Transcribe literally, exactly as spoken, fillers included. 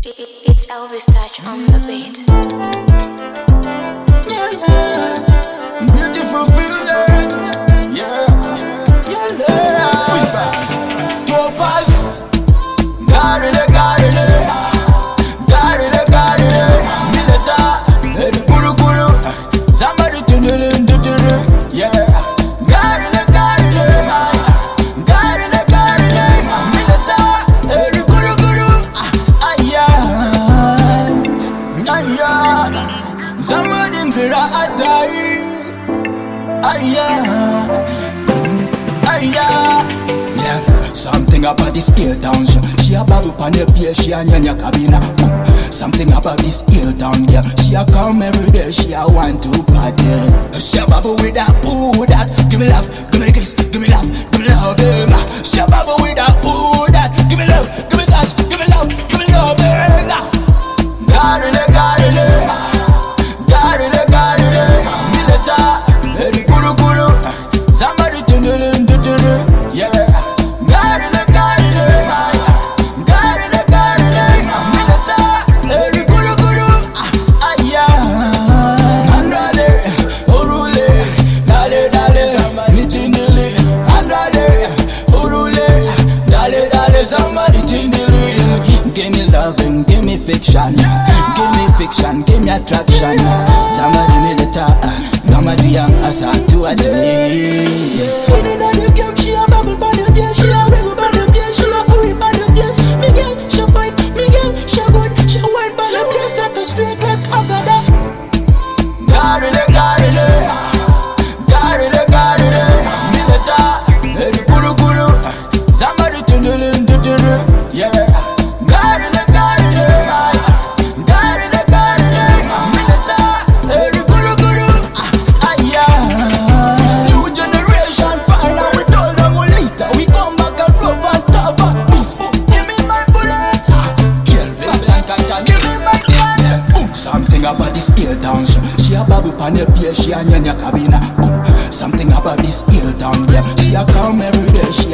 It's Elvis Touch on the beat. Yeah, yeah. Beautiful feeling. Yeah, yeah, yeah. Topaz. Got it, got it, got it, got it. Milita, guru, guru. Somebody to do it, do it. Yeah. Got it, got it, got it, got it. Milita, guru, guru. Ah, yeah, ah, yeah. Somebody in the atari. Ah, yeah, ah, yeah. Yeah. Something about this ear down, she, she a bubble pan the pier, she a nyanya cabina. Something about this ear down, yeah. She a come every day, she a want to party. She a bubble with that, ooh that. Give me love, give me kiss, give me love, give me love, eh. She a bubble with that, ooh that. Give me love, give me touch, give me love, give me love, eh. Got it, got it, got it, got it. Milita, guru, guru. Somebody to do it, do it, yeah. Somebody tingly, give me loving, give me fiction, give me fiction, give me attraction. Somebody me leta, somebody young as a two at me. In another game, she a bubble by the beer, she a wiggle by the beer, she a hurry by the place. Miguel, she fine, Miguel, she good, she wine by the place like a straight like Agada. Got it, got it, got it, got it. Milita, guru, guru. Somebody to do it, do it, yeah. Got it, got it, got it, got it. Milita, guru, guru, ah, yeah. New generation, fine, and we told them we later. We come back and rough and tough and beast. Give me my bullet, Kelvin, give me my gun. Boom. Something about this ear down, she, she a babu pan the pier, she a nyanya cabina. Boom. Something about this ear down, yeah. She a come every day, she